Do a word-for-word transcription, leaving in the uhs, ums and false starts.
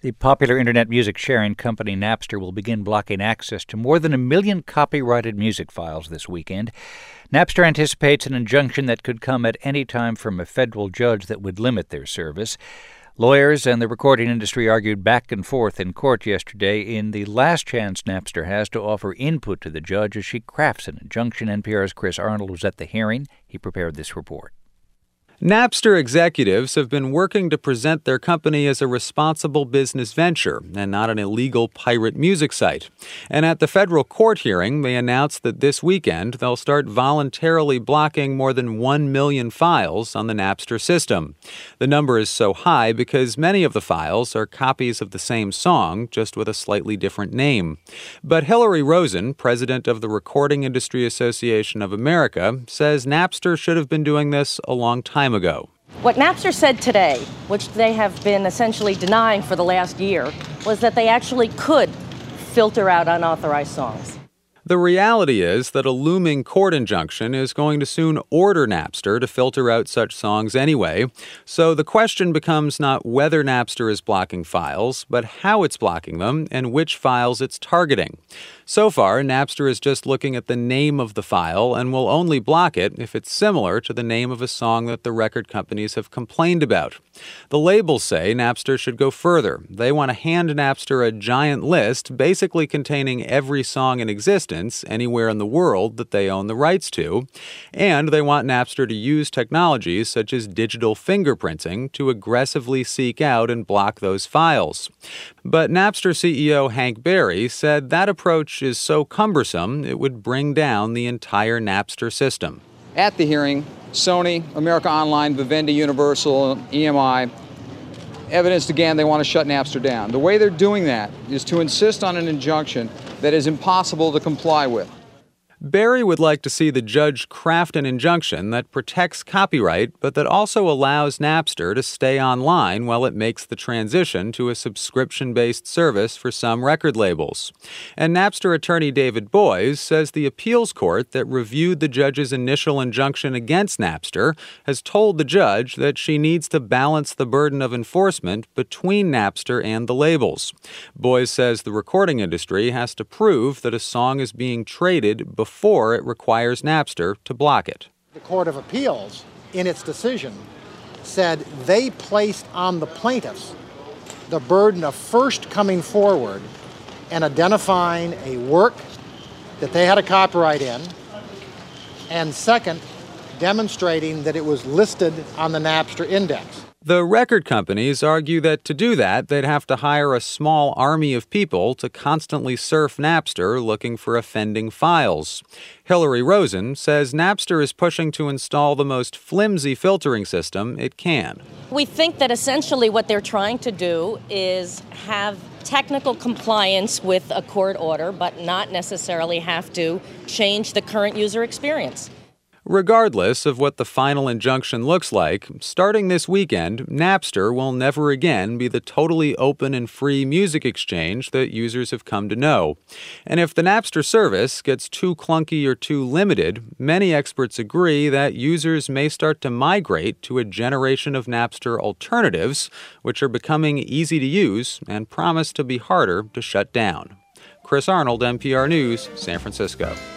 The popular internet music sharing company Napster will begin blocking access to more than a million copyrighted music files this weekend. Napster anticipates an injunction that could come at any time from a federal judge that would limit their service. Lawyers and the recording industry argued back and forth in court yesterday in the last chance Napster has to offer input to the judge as she crafts an injunction. N P R's Chris Arnold was at the hearing. He prepared this report. Napster executives have been working to present their company as a responsible business venture and not an illegal pirate music site. And at the federal court hearing, they announced that this weekend they'll start voluntarily blocking more than one million files on the Napster system. The number is so high because many of the files are copies of the same song, just with a slightly different name. But Hillary Rosen, president of the Recording Industry Association of America, says Napster should have been doing this a long time ago. What Napster said today, which they have been essentially denying for the last year, was that they actually could filter out unauthorized songs. The reality is that a looming court injunction is going to soon order Napster to filter out such songs anyway. So the question becomes not whether Napster is blocking files, but how it's blocking them and which files it's targeting. So far, Napster is just looking at the name of the file and will only block it if it's similar to the name of a song that the record companies have complained about. The labels say Napster should go further. They want to hand Napster a giant list basically containing every song in existence anywhere in the world that they own the rights to, and they want Napster to use technologies such as digital fingerprinting to aggressively seek out and block those files. But Napster C E O Hank Berry said that approach is so cumbersome it would bring down the entire Napster system. At the hearing, Sony, America Online, Vivendi, Universal, E M I evidenced again they want to shut Napster down. The way they're doing that is to insist on an injunction that is impossible to comply with. Berry would like to see the judge craft an injunction that protects copyright, but that also allows Napster to stay online while it makes the transition to a subscription-based service for some record labels. And Napster attorney David Boies says the appeals court that reviewed the judge's initial injunction against Napster has told the judge that she needs to balance the burden of enforcement between Napster and the labels. Boies says the recording industry has to prove that a song is being traded before before it requires Napster to block it. The Court of Appeals, in its decision, said they placed on the plaintiffs the burden of first coming forward and identifying a work that they had a copyright in, and second, demonstrating that it was listed on the Napster index. The record companies argue that to do that, they'd have to hire a small army of people to constantly surf Napster looking for offending files. Hillary Rosen says Napster is pushing to install the most flimsy filtering system it can. We think that essentially what they're trying to do is have technical compliance with a court order, but not necessarily have to change the current user experience. Regardless of what the final injunction looks like, starting this weekend, Napster will never again be the totally open and free music exchange that users have come to know. And if the Napster service gets too clunky or too limited, many experts agree that users may start to migrate to a generation of Napster alternatives, which are becoming easy to use and promise to be harder to shut down. Chris Arnold, N P R News, San Francisco.